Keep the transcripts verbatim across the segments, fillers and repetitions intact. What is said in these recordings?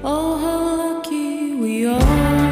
Oh, how lucky we are.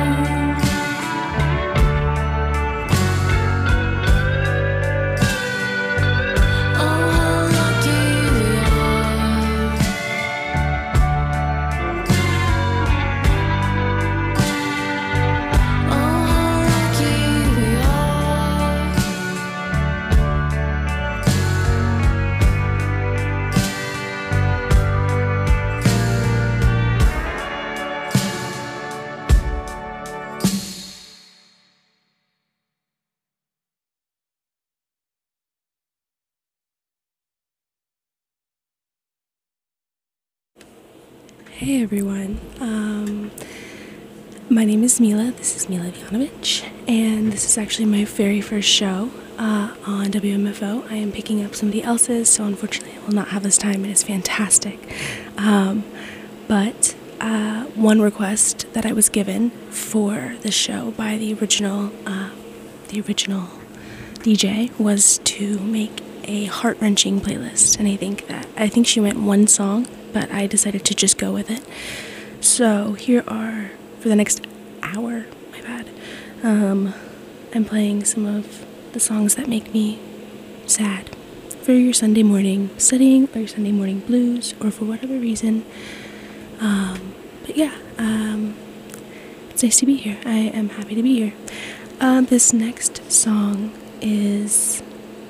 Hey everyone, um, my name is Mila, this is Mila Ivanovic, and this is actually my very first show uh, on W M F O. I am picking up somebody else's, so unfortunately I will not have this time. It is fantastic. Um, but uh, one request that I was given for the show by the original, uh, the original D J was to make a heart-wrenching playlist, and I think that, I think she meant one song, but I decided to just go with it. So here are, for the next hour, my bad, um, I'm playing some of the songs that make me sad for your Sunday morning studying, or your Sunday morning blues, or for whatever reason. Um, but yeah, um, it's nice to be here. I am happy to be here. Um, this next song is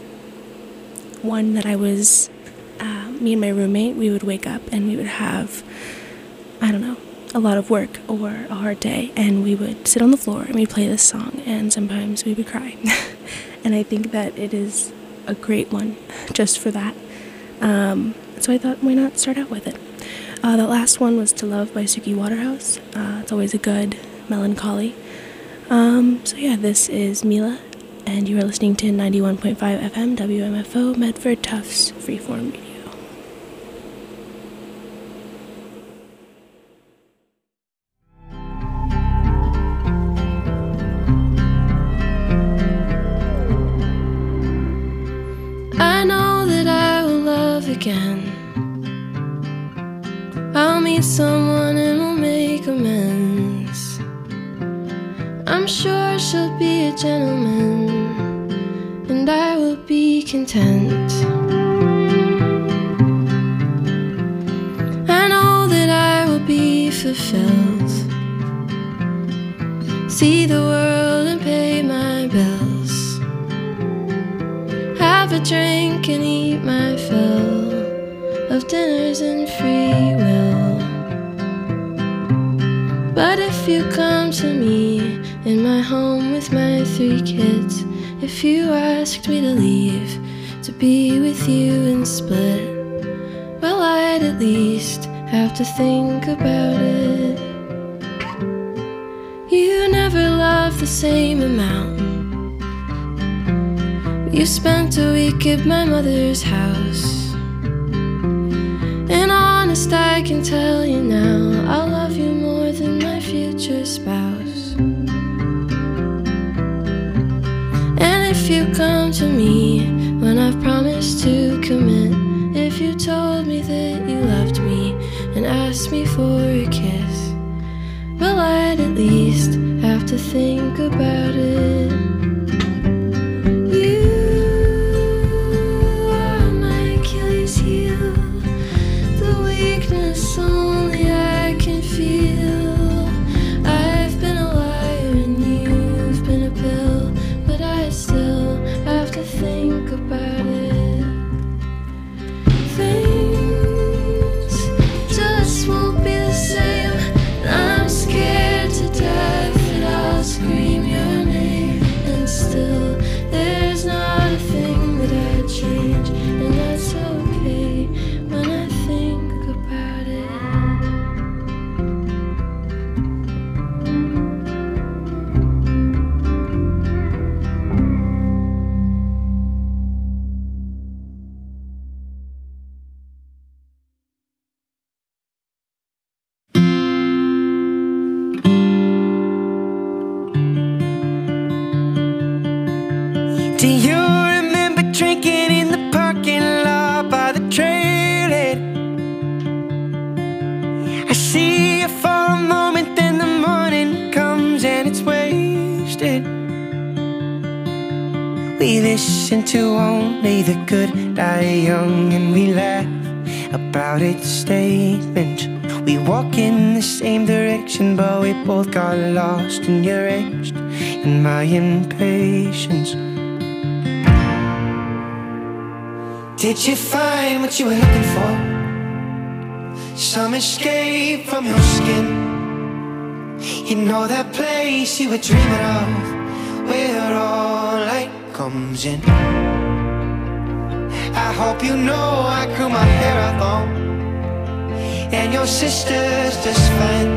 one that I was, uh, me and my roommate, we would wake up and we would have, I don't know, a lot of work or a hard day, and we would sit on the floor and we'd play this song, and sometimes we would cry. And I think that it is a great one just for that. Um, so I thought, why not start out with it? Uh, the last one was To Love by Suki Waterhouse. Uh, it's always a good melancholy. Um, so yeah, this is Mila, and you are listening to ninety-one point five F M W M F O Medford Tufts Freeform Radio. I know that I will love again. I'll meet someone and we'll make amends. I'm sure she'll be a gentleman, and I will be content. I know that I will be fulfilled, see the world and pay my bills, have a drink and eat my fill of dinners and free will. But if you come to me in my home with my three kids, if you asked me to leave, to be with you and split, well, I'd at least have to think about it. You never loved the same amount. You spent a week at my mother's house, and honest, I can tell you now, I'll love you more than my future spouse. And if you come to me when I've promised to commit, if you told me that you loved me and asked me for a kiss, well, I'd at least have to think about it. Only I can feel. I've been a liar and you've been a pill, but I still have to think about it. Things just won't be the same, and I'm scared to death that I'll scream your name, and still there's not a thing that I'd change, and that's okay when I think about it. Do you remember drinking in the parking lot by the trailhead? I see you fall we listen to only the good die young, and we laugh about its statement. We walk in the same direction, but we both got lost in your angst and my impatience. Did you find what you were looking for? Some escape from your skin. You know that place you were dreaming of, where all light comes in. I hope you know I grew my hair out long, and your sister's just fine.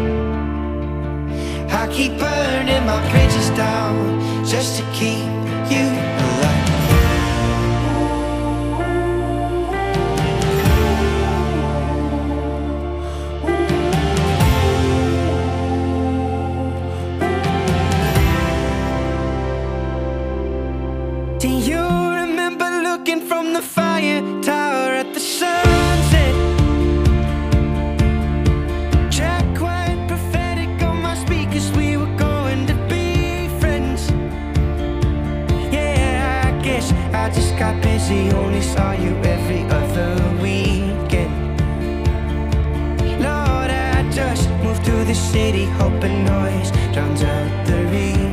I keep burning my bridges down just to keep you alive. Do you remember looking from the fire tower at the sunset? Jack White prophetic on my speakers, we were going to be friends. Yeah, I guess I just got busy, only saw you every other weekend. Lord, I just moved to the city, hoping noise drowns out the regret.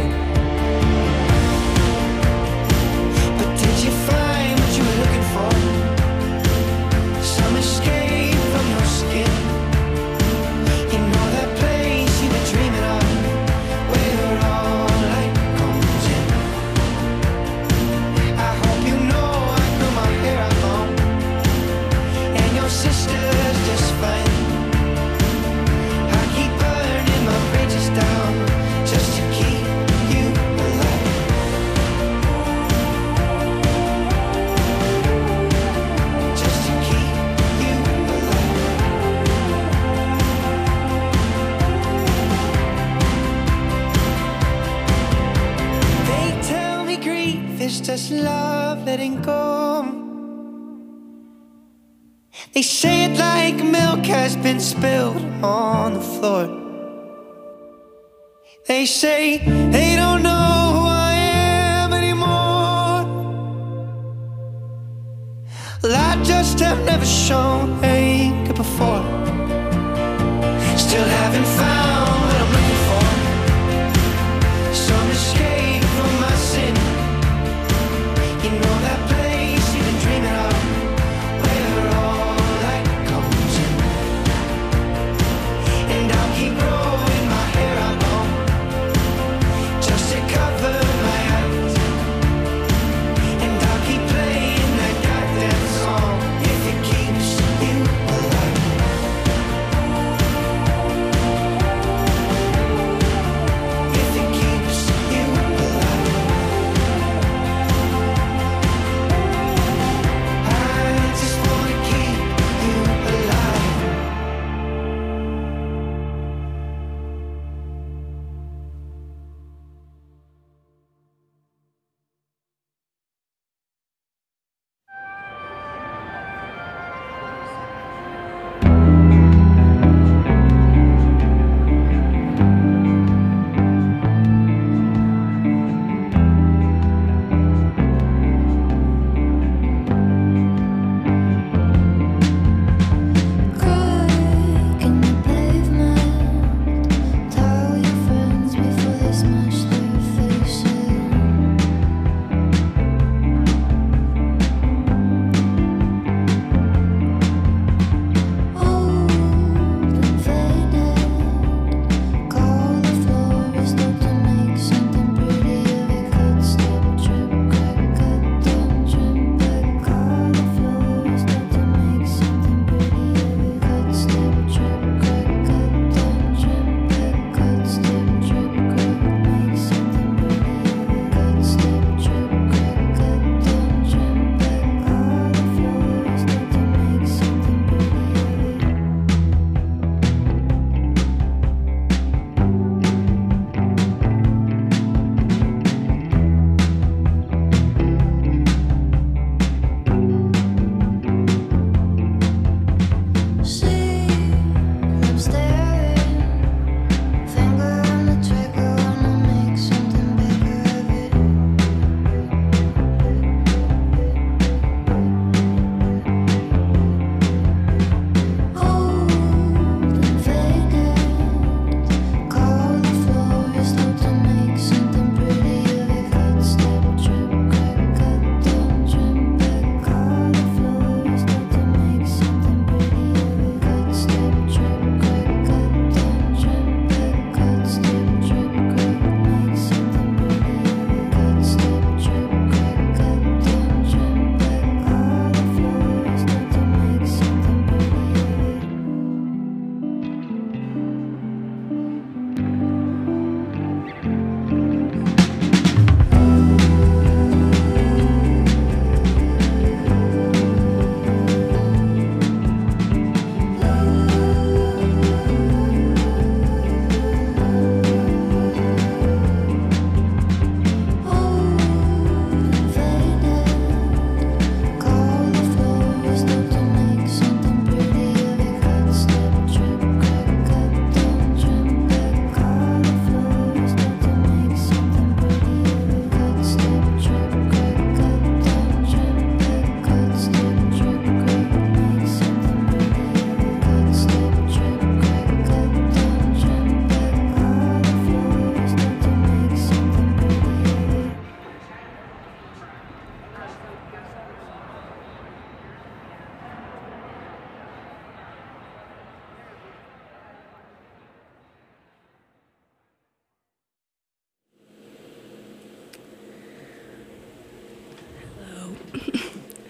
It's just love letting go. They say it like milk has been spilled on the floor. They say they don't know who I am anymore. Well, I just have never shown anger before. Still haven't found what I'm looking for. Some escape from my sin. You know that place you've been dreaming of, where all light comes in. And I'll keep growing my hair out long, just to cover my eyes. And I'll keep playing that goddamn song, if it keeps you alive.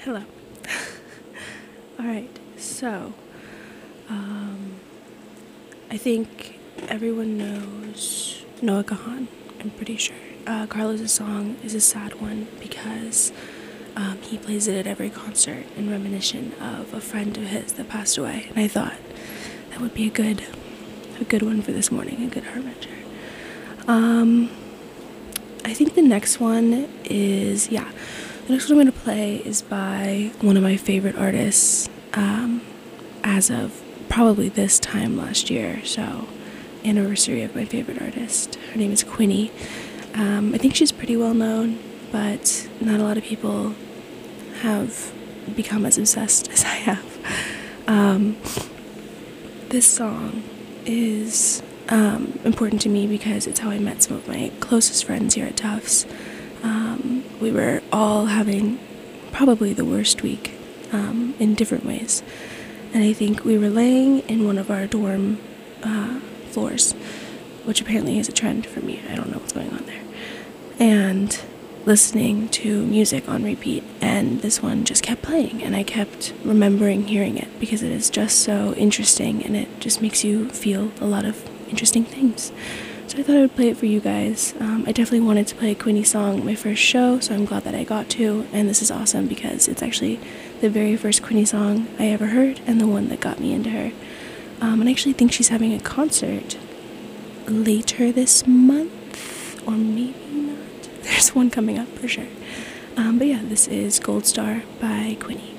Hello. Alright, so, um, I think everyone knows Noah Kahan, I'm pretty sure. Uh, Carlos' song is a sad one because um, he plays it at every concert in reminiscence of a friend of his that passed away, and I thought that would be a good, a good one for this morning, a good heart-wrencher. Um, I think the next one is, yeah, the next one I'm going to play is by one of my favorite artists um, as of probably this time last year, so anniversary of my favorite artist. Her name is Quinny. Um, I think she's pretty well known, but not a lot of people have become as obsessed as I have. Um, this song is um, important to me because it's how I met some of my closest friends here at Tufts. Um, we were all having probably the worst week um, in different ways. And I think we were laying in one of our dorm uh, floors, which apparently is a trend for me. I don't know what's going on there. And listening to music on repeat, and this one just kept playing, and I kept remembering hearing it because it is just so interesting, and it just makes you feel a lot of interesting things. So I thought I would play it for you guys. Um, I definitely wanted to play a Quinny song my first show, so I'm glad that I got to, and this is awesome because it's actually the very first Quinny song I ever heard, and the one that got me into her. Um, and I actually think she's having a concert later this month, or maybe not. There's one coming up for sure. Um, but yeah, this is Gold Star by Quinny.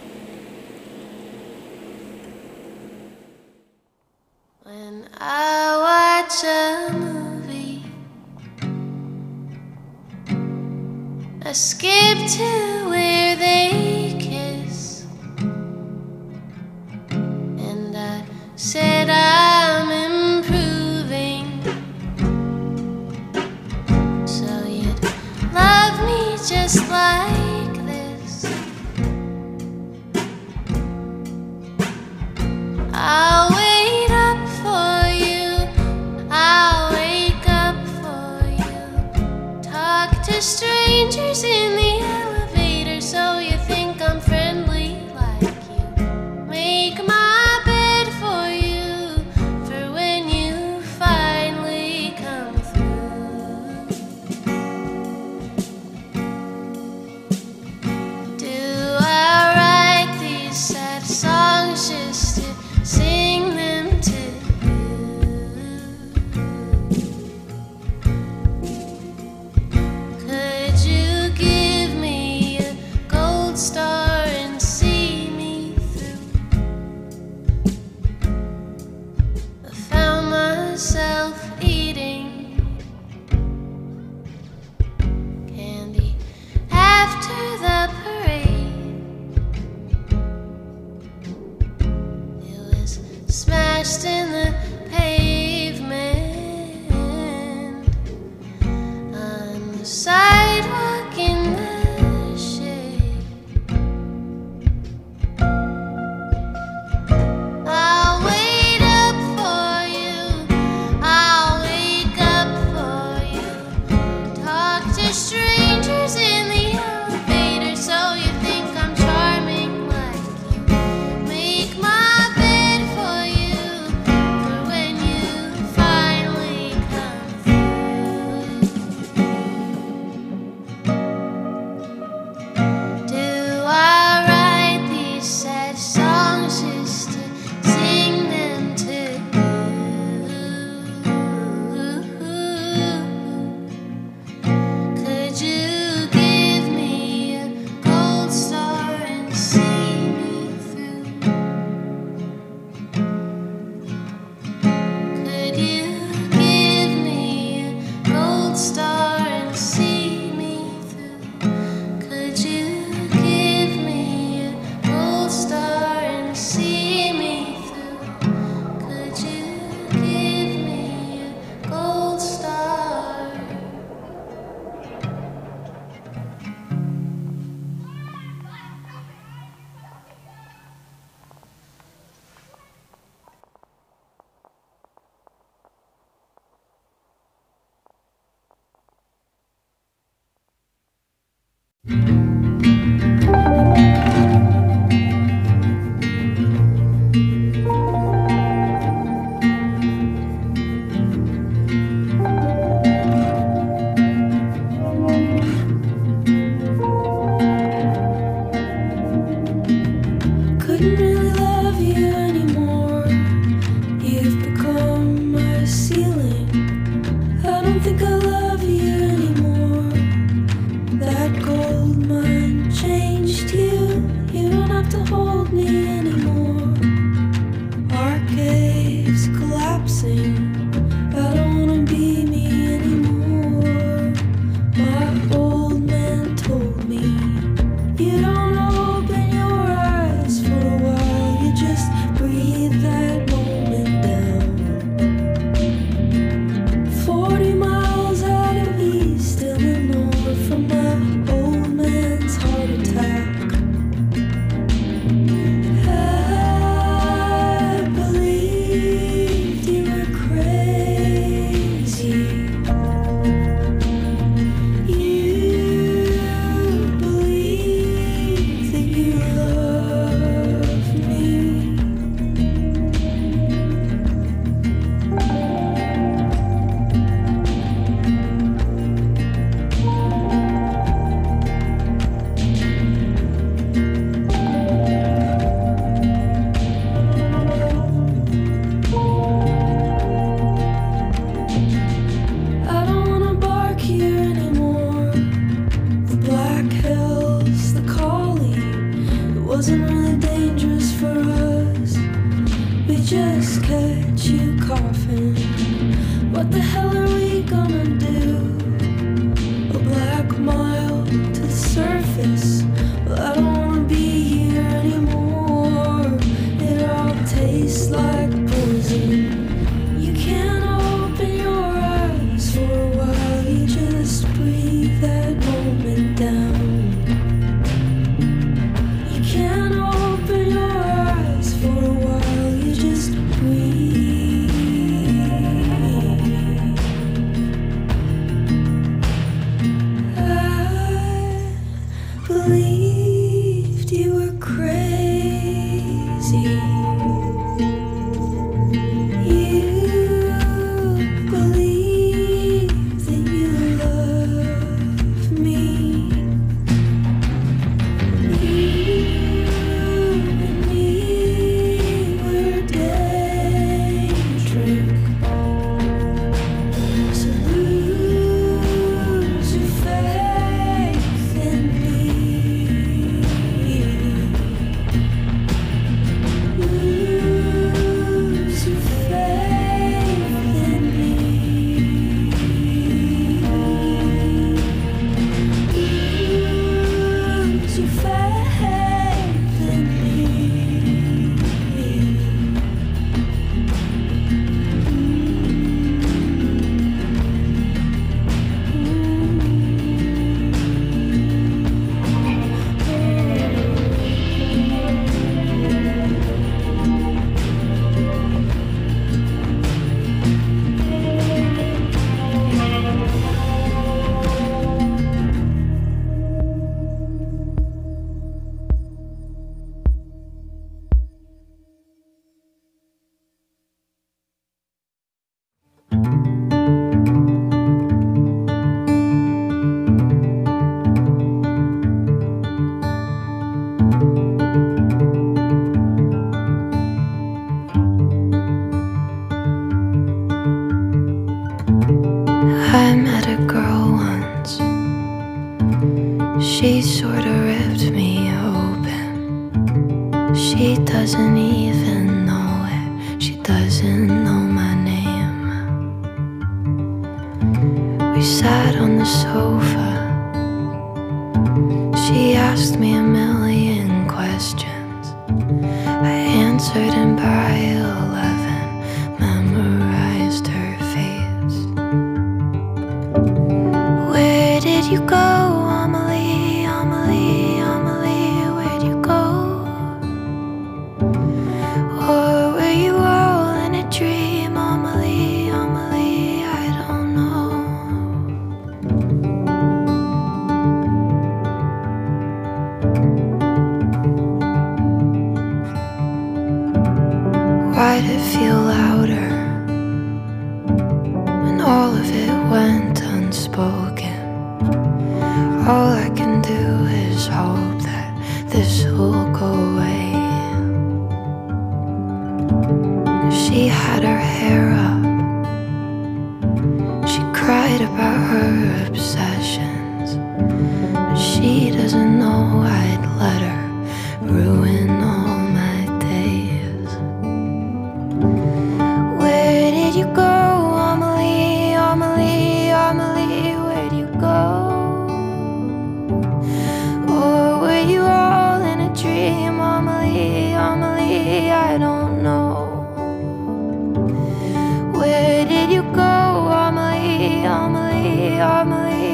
When I watch a movie, I skip to where they kiss, and I said I'm improving, so you'd love me just like this. I'll wait up for you, I'll wake up for you, talk to strangers in the elevator so you think I'm friendly like you, make my bed for you for when you finally come through. Do I write these sad songs just to sing them to you? Could you give me a gold star and see me through? I found myself eating candy after the parade. It was smashed in the pavement on the sidewalk in the shade. I'll wait up for you, I'll wake up for you, talk to strangers in the elevator so you think I'm charming like you, make my bed for you for when you coughing. What the hell are we gonna do? A black mile to the surface. Well, I don't wanna be here anymore. It all tastes like poison. You can't open your eyes for a while. You just breathe that moment down. You can't open your eyes for a while. You just breathe. I believed you were crazy. I met a girl once. She sorta ripped me open. She doesn't even know it. She doesn't know my name. We sat on the sofa. She asked me a million questions. I answered, and by eleven memorized her face. Where did you go, Amelie, Amelie, Amelie? Where'd you go? Or were you all in a dream, Amelie, Amelie? I don't know. Why'd it feel louder when all of it went unspoken? All I can do is hope that this will go away. She had her hair up. She cried about her obsessions. But she doesn't know I'd let her ruin all my days. Where did you go, Amelie, Amelie, Amelie? Where'd you go? Or were you all in a dream, Amelie, Amelie? I don't know. Where did you go, Amelie, Amelie, Amelie?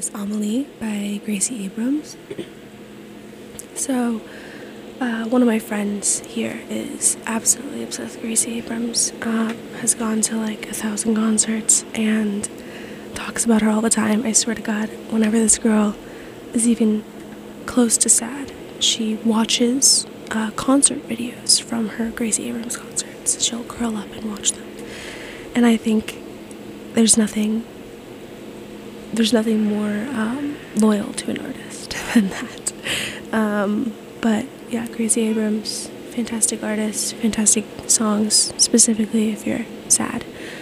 is Amelie by Gracie Abrams. So, uh, one of my friends here is absolutely obsessed with Gracie Abrams, uh, has gone to like a thousand concerts and talks about her all the time. I swear to God, whenever this girl is even close to sad, she watches uh, concert videos from her Gracie Abrams concerts. She'll curl up and watch them. And I think there's nothing, there's nothing more um, loyal to an artist than that. Um, but yeah, Gracie Abrams, fantastic artist, fantastic songs, specifically if you're sad.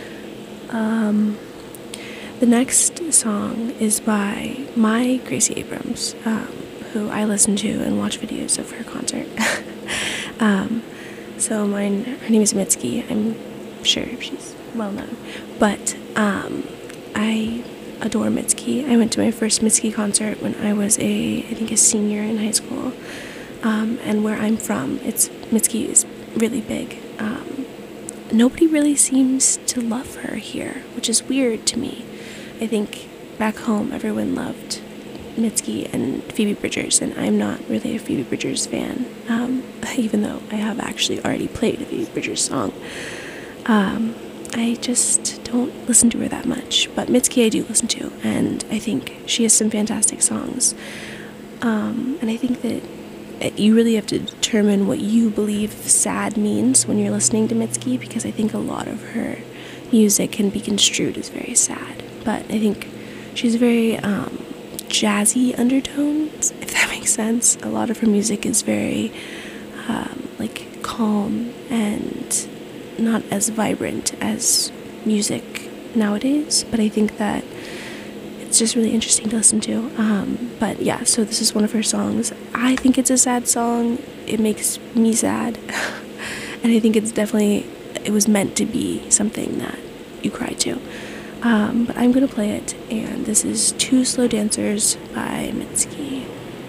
Um, the next song is by my Gracie Abrams, um, who I listen to and watch videos of her concert. um, so mine, her name is Mitski. I'm sure she's well known, but um, I adore Mitski. I went to my first Mitski concert when I was a, I think a senior in high school. Um, and where I'm from, it's Mitski is really big. Um, nobody really seems to love her here, which is weird to me. I think back home everyone loved Mitski and Phoebe Bridgers, and I'm not really a Phoebe Bridgers fan, um, even though I have actually already played a Phoebe Bridgers song. Um, I just don't listen to her that much, but Mitski I do listen to, and I think she has some fantastic songs. Um, and I think that you really have to determine what you believe sad means when you're listening to Mitski, because I think a lot of her music can be construed as very sad. But I think she's very um, jazzy undertones, if that makes sense. A lot of her music is very um, like calm and not as vibrant as music nowadays. But I think that it's just really interesting to listen to. Um, but yeah, so this is one of her songs. I think it's a sad song. It makes me sad. And I think it's definitely, it was meant to be something that you cry to. Um, but I'm going to play it, and this is Two Slow Dancers by Mitski.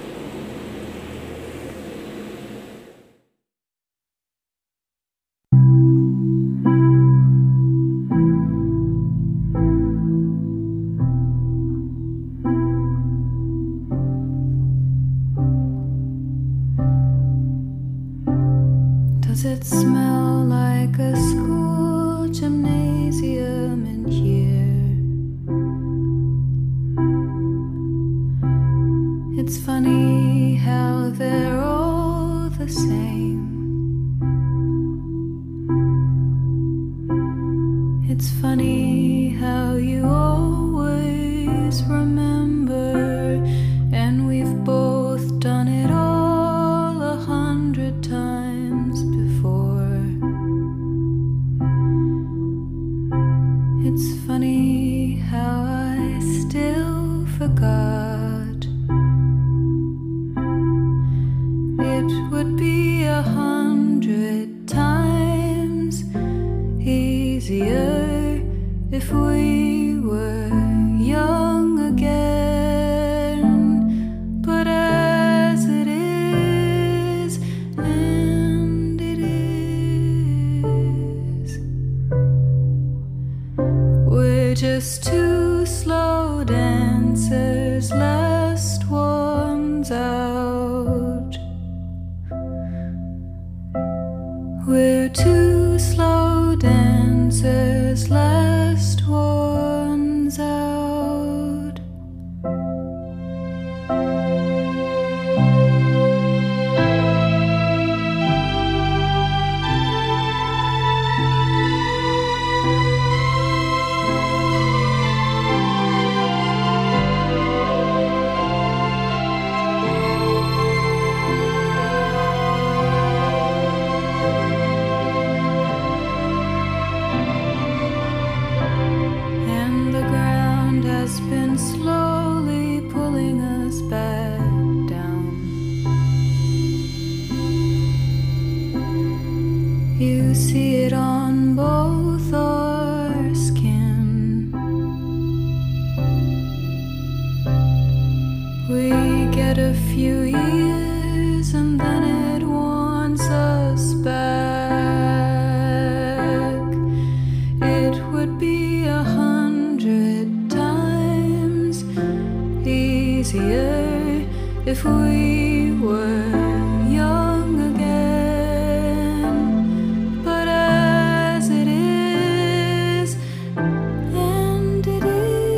Does it smell like a school gymnasium in here? It's funny how they're all the same. It's funny how you always remember, and we've both done it all a hundred times before. It's funny how I still forgot. It would be a hundred times easier if we were young again. But as it is, and it is, we're just two slow dancers, last ones out. We're two slow dancers, last ones out. And the ground has been slowly pulling us back down. You see it on both our skin. We get a few years and then it wants us back. It would be a hundred times we were young again. But as it is, and it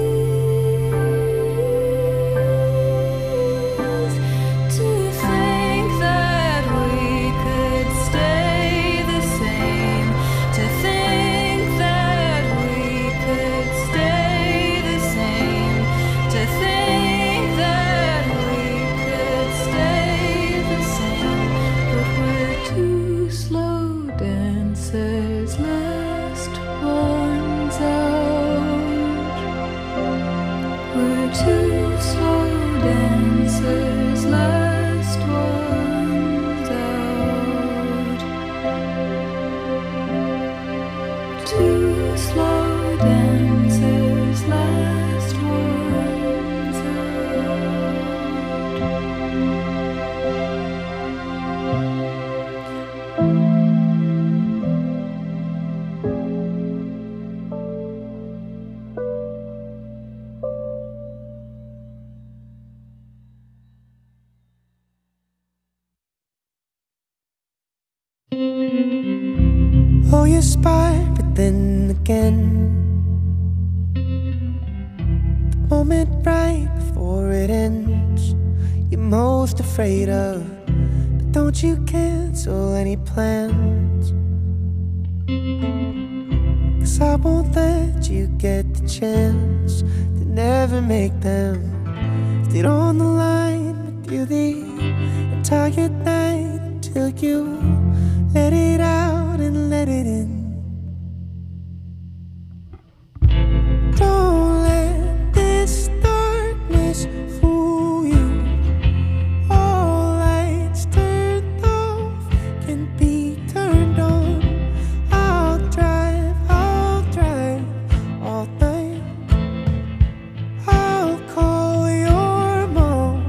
is, to think that we could stay the same, to think that we could stay the same, to think that we could stay the same. But we're two slow dancers, last ones out. We're two slow dancers, last ones out. Two slow dancers, last ones Oh, you aspire, but then again, the moment right before it ends, you're most afraid of. But don't you cancel any plans, 'cause I won't let you get the chance to never make them. Stayed on the line with you the entire night until you let it out and let it in. Don't let this darkness fool you. All lights turned off can be turned on. I'll drive, I'll drive all night. I'll call your mom.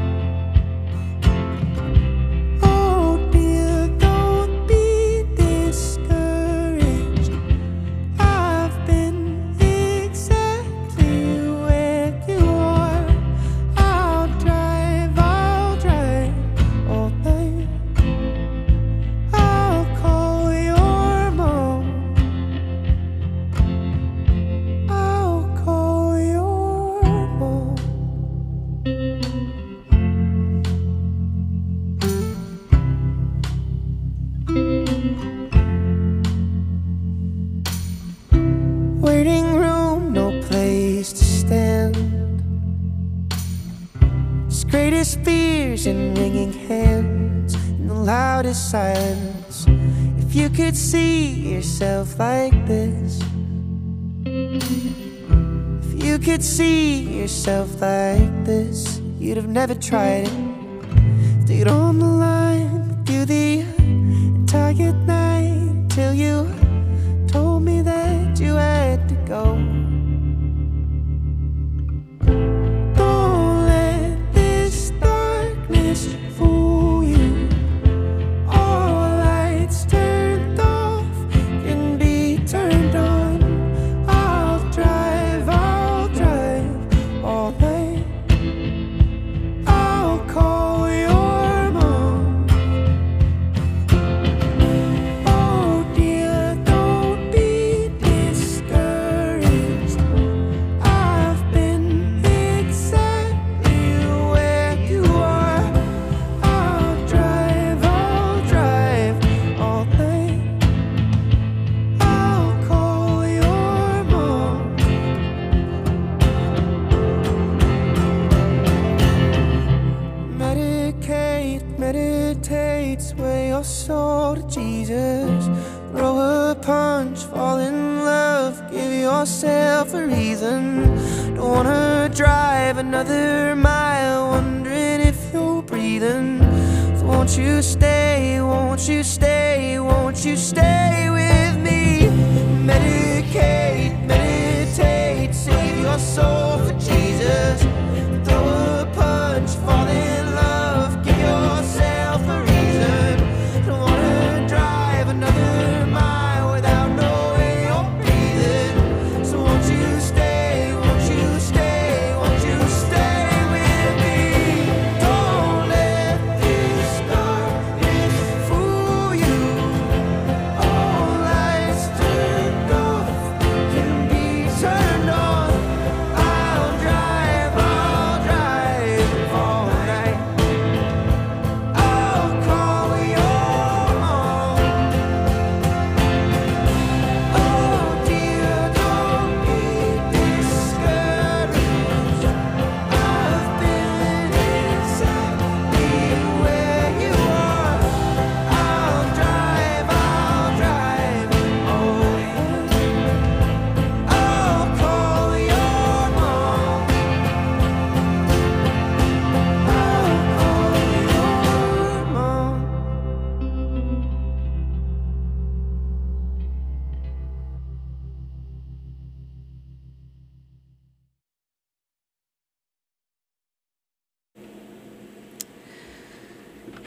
Oh dear, don't be discouraged. I've been exactly where you are. I'll drive, I'll drive all night. I'll call your mom. I'll call your mom. Waiting room, no place to stand. His greatest fears and wringing hands in the loudest silence. If you could see yourself like this, if you could see yourself like this, you'd have never tried it. Stayed on the line with you the entire night till you told me that you had to go. Don't let this darkness fool you. All lights turned off can be turned on. I'll drive, I'll drive all night. I'll call your mom. Oh dear, don't be discouraged. I've been exactly where you are. I'll drive, I'll drive all night. I'll call your mom. Medicate, meditate, sway your soul to Jesus. Throw a punch, fall in love, give yourself a reason. Don't wanna drive another mile, wondering if you're breathing. So won't you stay, won't you stay, won't you stay with me? Medicate, meditate, save your soul for Jesus. Throw a punch, fall in love, give yourself a reason. Don't wanna drive another mile without knowing you're breathing. So won't you stay, won't you stay, won't you stay with me? Don't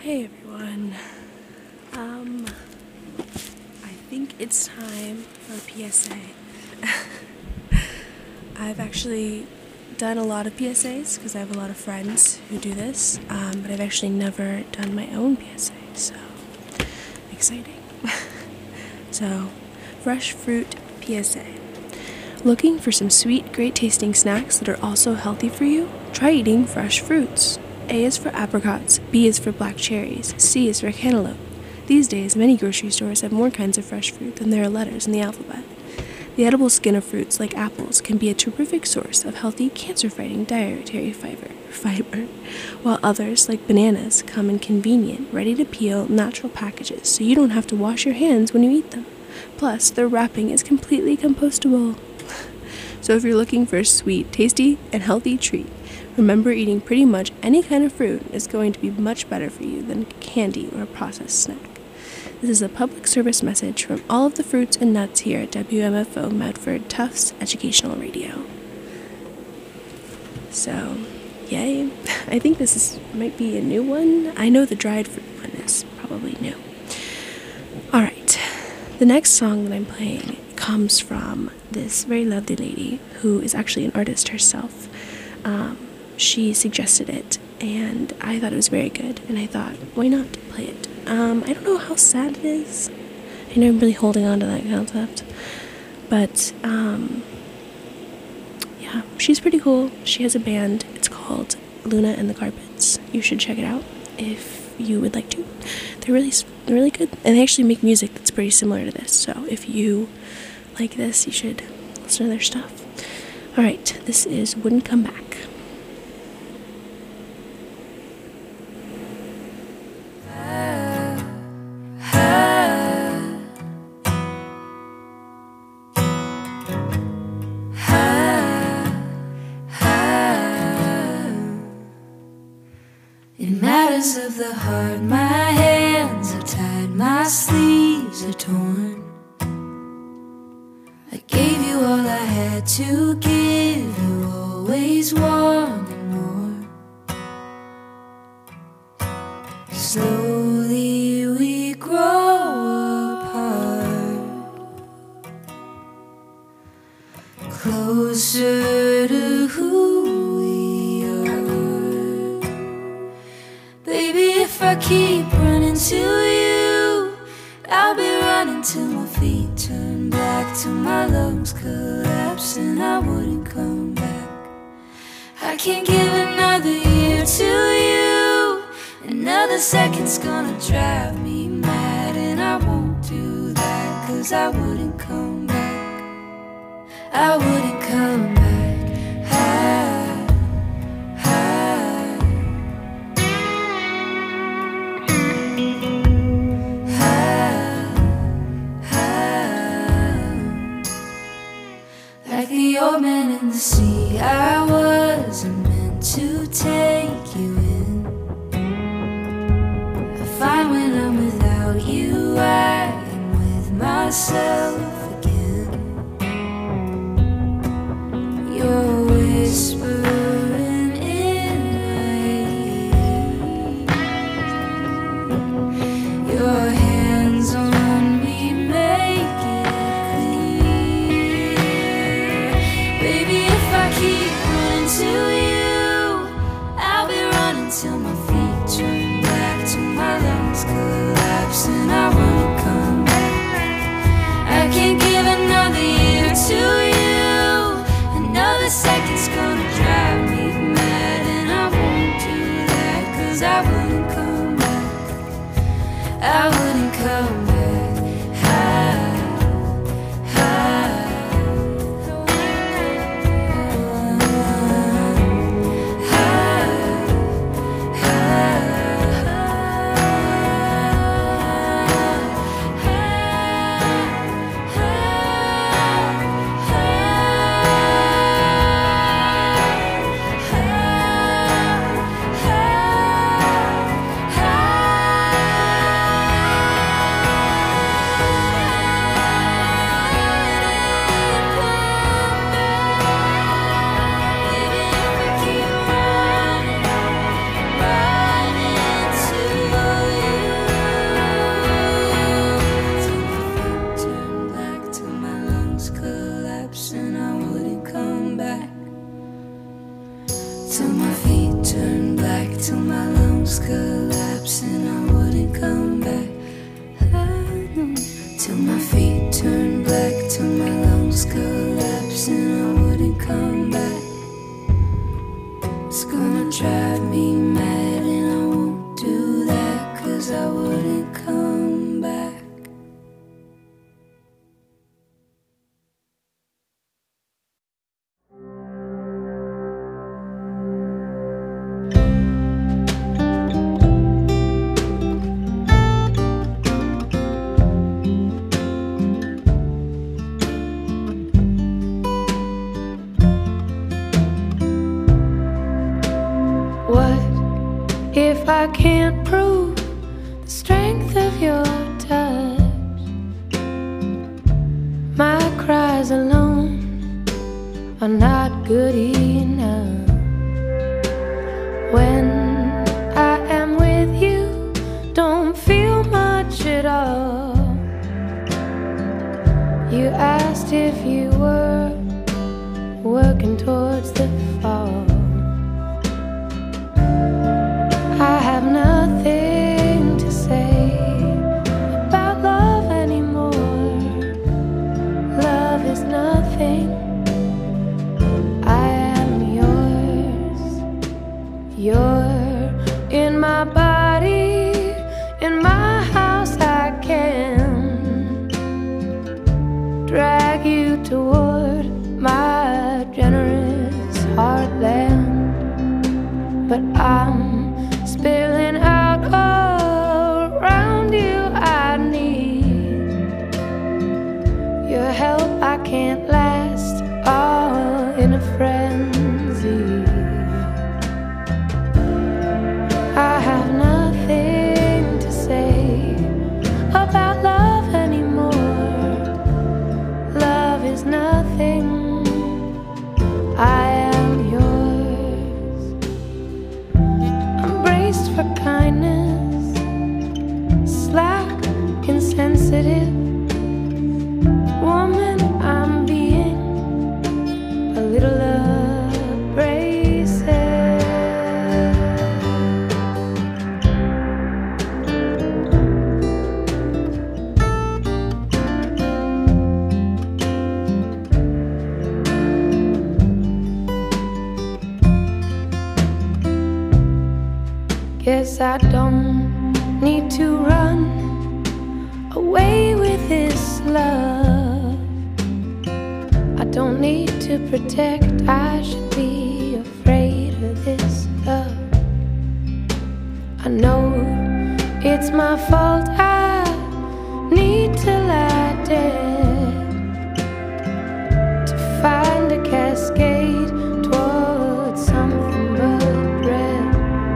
Hey everyone. Um, I think it's time for a P S A. I've actually done a lot of P S As because I have a lot of friends who do this, um, but I've actually never done my own P S A, so exciting. So, fresh fruit P S A. Looking for some sweet, great tasting snacks that are also healthy for you? Try eating fresh fruits. A is for apricots, B is for black cherries, C is for cantaloupe. These days, many grocery stores have more kinds of fresh fruit than there are letters in the alphabet. The edible skin of fruits, like apples, can be a terrific source of healthy, cancer-fighting dietary fiber, fiber, while others, like bananas, come in convenient, ready-to-peel, natural packages, so you don't have to wash your hands when you eat them. Plus, their wrapping is completely compostable. So if you're looking for a sweet, tasty, and healthy treat, remember eating pretty much any kind of fruit is going to be much better for you than candy or a processed snack. This is a public service message from all of the fruits and nuts here at W M F O Medford Tufts Educational Radio. So, yay. I think this is might be a new one. I know the dried fruit one is probably new. Alright, the next song that I'm playing comes from this very lovely lady who is actually an artist herself. Um, she suggested it, and I thought it was very good, and I thought, why not play it? Um, I don't know how sad it is. I know I'm really holding on to that concept, but, um, yeah, she's pretty cool. She has a band. It's called Luna and the Carpets. You should check it out if you would like to. They're really, they're really good, and they actually make music that's pretty similar to this, so if you like this, you should listen to their stuff. Alright, this is Wouldn't Come Back. In matters of the heart, my hands are tied, my sleeves are torn. I gave you all I had to give, you always wanted more. Slowly we grow apart, closer to who we are. Baby, if I keep running to you, I'll be running till my feet turn black, till my lungs collapse and I wouldn't come back. I can't give another year to you, another second's gonna drive me mad, and I won't do that, cause I wouldn't come back. I wouldn't come back. Like the old man in the sea, I wasn't meant to take you in. I find when I'm without you, I am with myself again. You're whispering in my ear, your hands on me make it clear. Baby, if I keep running to you, I'll be running till my feet turn black, till my lungs collapse and I won't come back. I can't give another year to you, another second's gonna drive me mad, and I won't do that, cause I wouldn't come back. I wouldn't come back. I can't prove the strength of your touch. My cries alone are not good enough. When I am with you, don't feel much at all. You asked if you were working towards the fall. I have nothing to say about love anymore. Love is nothing. I am yours. You're in my body, in my house. I can drag you toward my generous heartland, but I'm spilling out all around you. I need your help. I can't last all in a frenzy. I have nothing to say about love anymore. Love is nothing. I am yours. I'm braced for kindness, slack, insensitive. Woman, I'm being a little abrasive. Guess I don't need to run away with this love. I don't need to protect. I should be afraid of this love. I know it's my fault. I need to lie dead to find a cascade towards something but dread.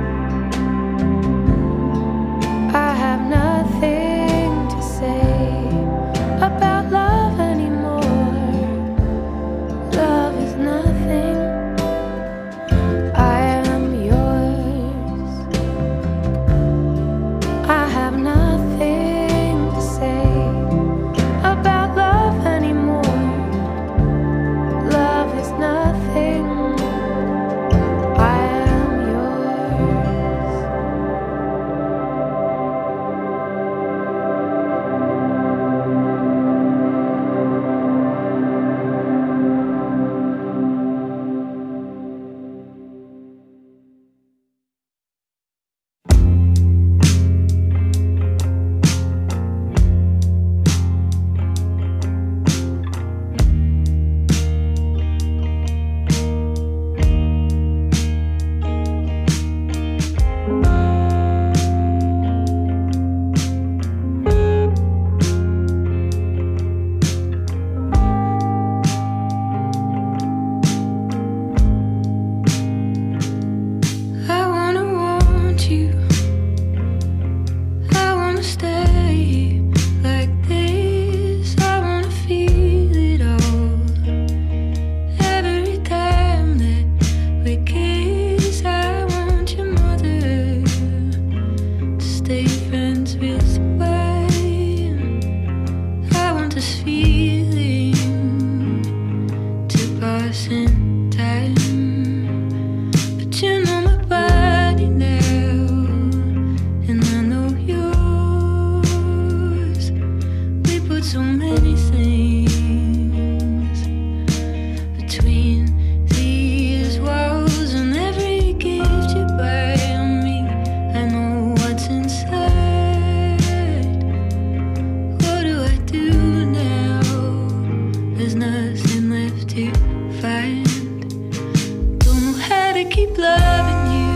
I have nothing to say about love anymore. Love is nothing. I am yours. I have nothing to say about love anymore. Love is nothing. I am yours. I wanna want you. I wanna stay like this. I wanna feel it all. Every time that we kiss, I want your mother to stay friends with mine. I want this feeling to pass in time. But you know my body now, and I know yours. We put so many things between these walls, and every gift you buy on me, I know what's inside. What do I do now? There's nothing left to find. Don't know how to keep loving you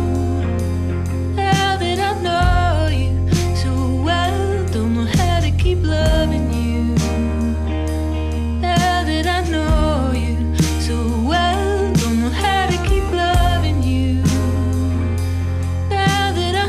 now that I know you so well. Don't know how to keep loving you now that I know you so well. Don't know how to keep loving you now that I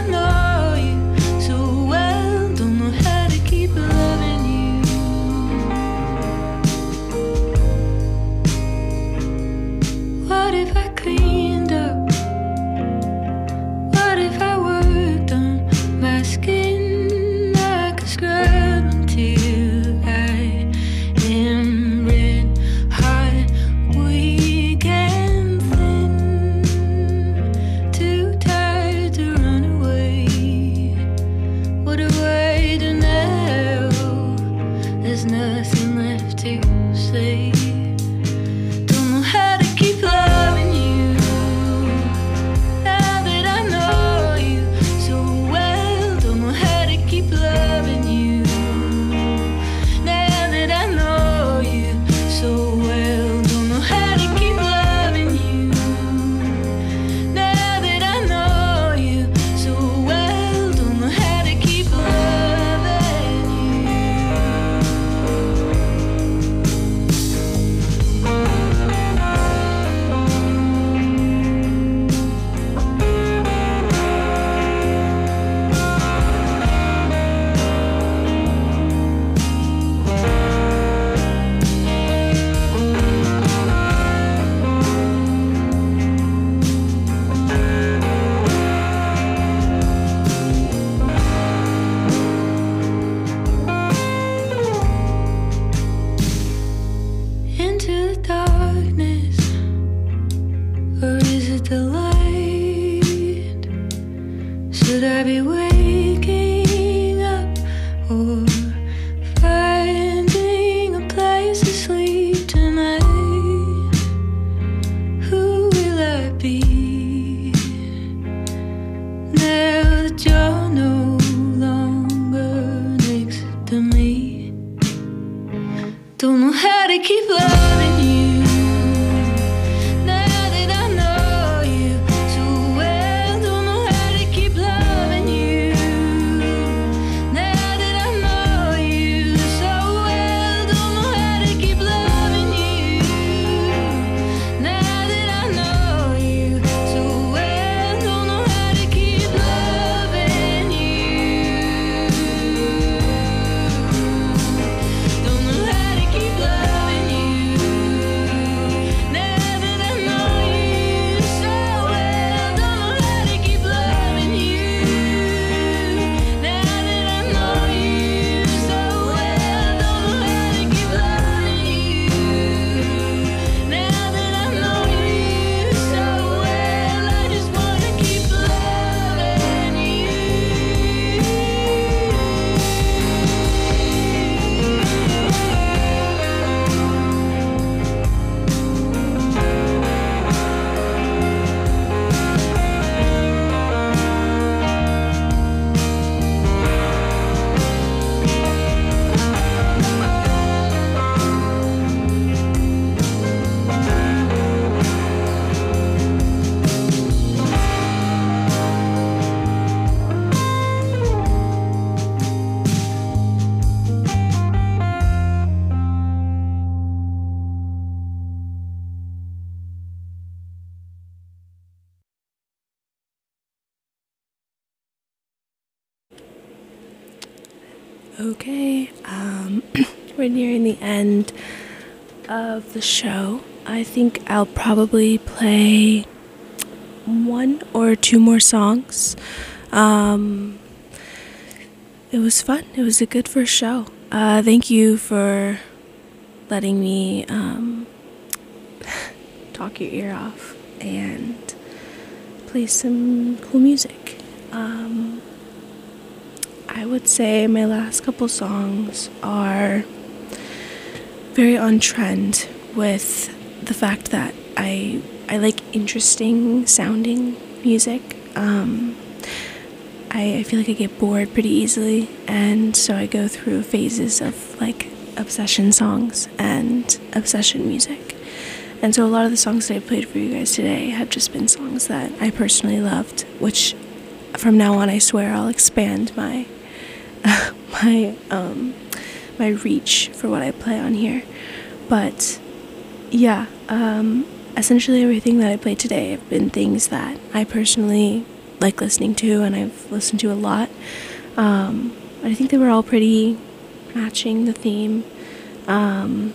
Okay, um, we're nearing the end of the show. I think I'll probably play one or two more songs. Um, it was fun. It was a good first show. Uh, thank you for letting me um, talk your ear off and play some cool music. Um, I would say my last couple songs are very on trend with the fact that I I like interesting sounding music. Um, I, I feel like I get bored pretty easily, and so I go through phases of like obsession songs and obsession music. And so a lot of the songs that I played for you guys today have just been songs that I personally loved, which from now on I swear I'll expand my uh, my um, my reach for what I play on here. But yeah, um, essentially everything that I played today have been things that I personally like listening to, and I've listened to a lot. Um, I think they were all pretty matching the theme. Um,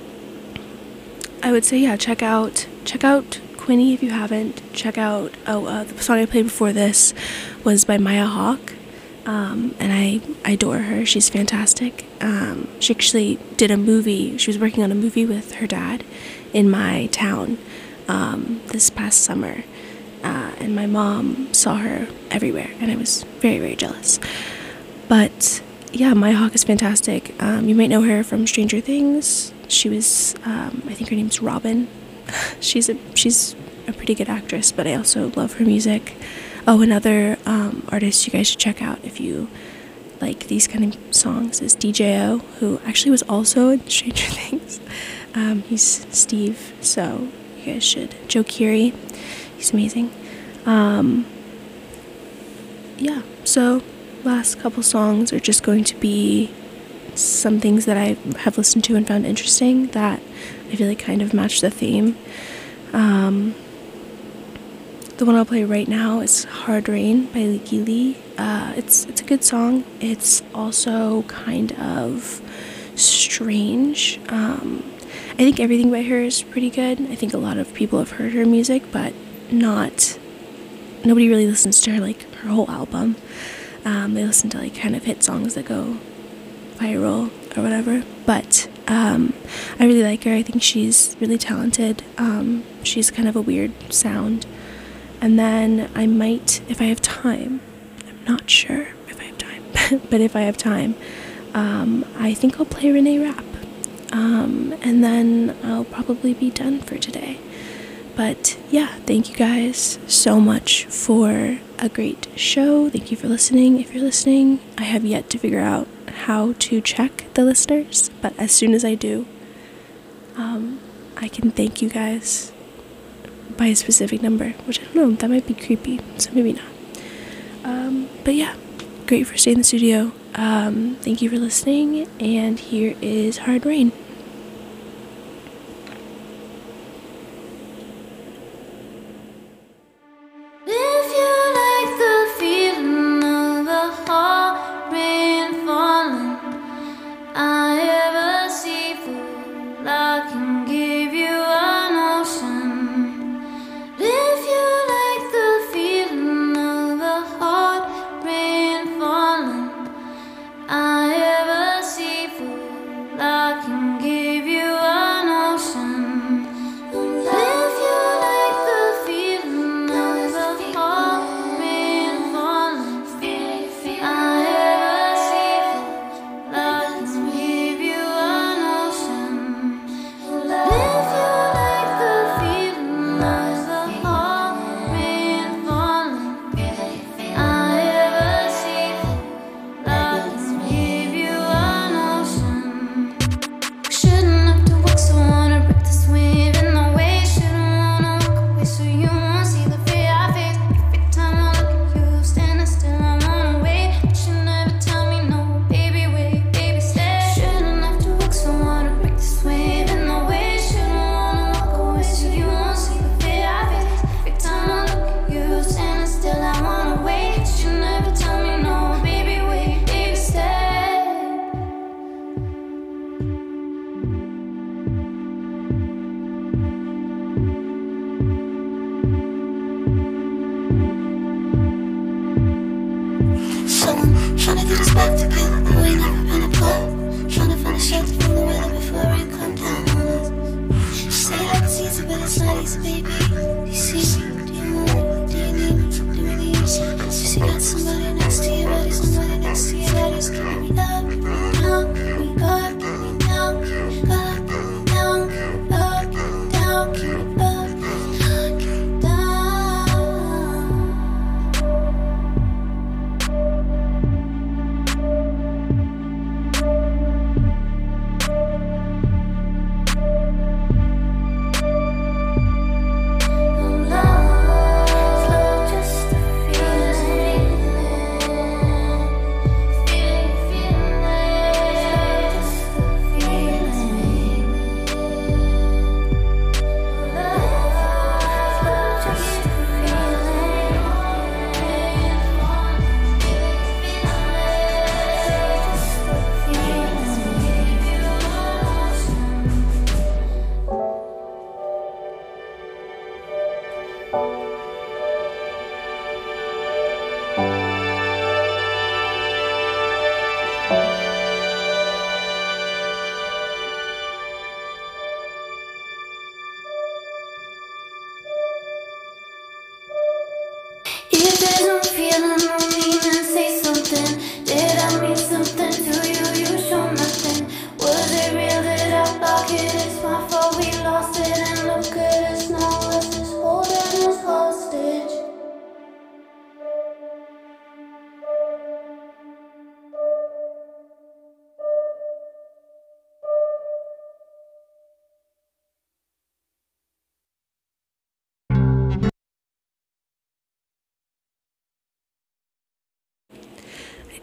I would say, yeah, check out check out Quinny if you haven't. Check out, oh, uh, the song I played before this was by Maya Hawke, um, and I, I adore her. She's fantastic. Um, she actually did a movie. She was working on a movie with her dad in my town um, this past summer, uh, and my mom saw her everywhere, and I was very, very jealous. But yeah, Maya Hawke is fantastic. Um, you might know her from Stranger Things. She was, um, I think her name's Robin. she's a she's a pretty good actress, but I also love her music. Oh, another um, artist you guys should check out if you like these kind of songs is D J O, who actually was also in Stranger Things. Um, he's Steve, so you guys should. Joe Keery, he's amazing. Um, yeah, so last couple songs are just going to be some things that I have listened to and found interesting that I feel like kind of match the theme. Um, the one I'll play right now is Hard Rain by Leaky Lee. Uh, it's it's a good song. It's also kind of strange. Um, I think everything by her is pretty good. I think a lot of people have heard her music, but not nobody really listens to her like her whole album. Um, they listen to like kind of hit songs that go viral or whatever, but um, I really like her. I think she's really talented. Um, she's kind of a weird sound. And then I might, if I have time, I'm not sure if I have time, but if I have time, um, I think I'll play Renee Rapp. Um, and then I'll probably be done for today. But yeah, thank you guys so much for a great show. Thank you for listening. If you're listening, I have yet to figure out how to check the listeners, but as soon as I do, um, I can thank you guys by a specific number, which I don't know, that might be creepy, so maybe not. Um, but yeah, great for staying in the studio. Um, thank you for listening, and here is Hard Rain. I can give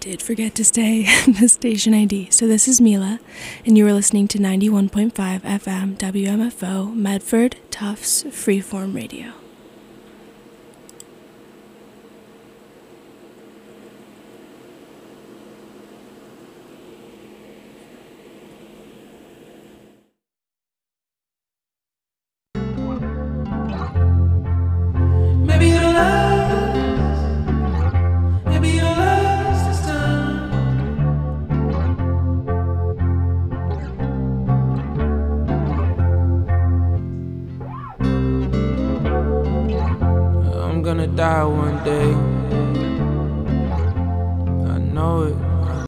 did forget to say the station I D. So this is Mila, and you are listening to ninety-one point five F M W M F O, Medford, Tufts, Freeform Radio. Maybe it'll last. Maybe it'll last this time. I'm gonna die one day. I know it.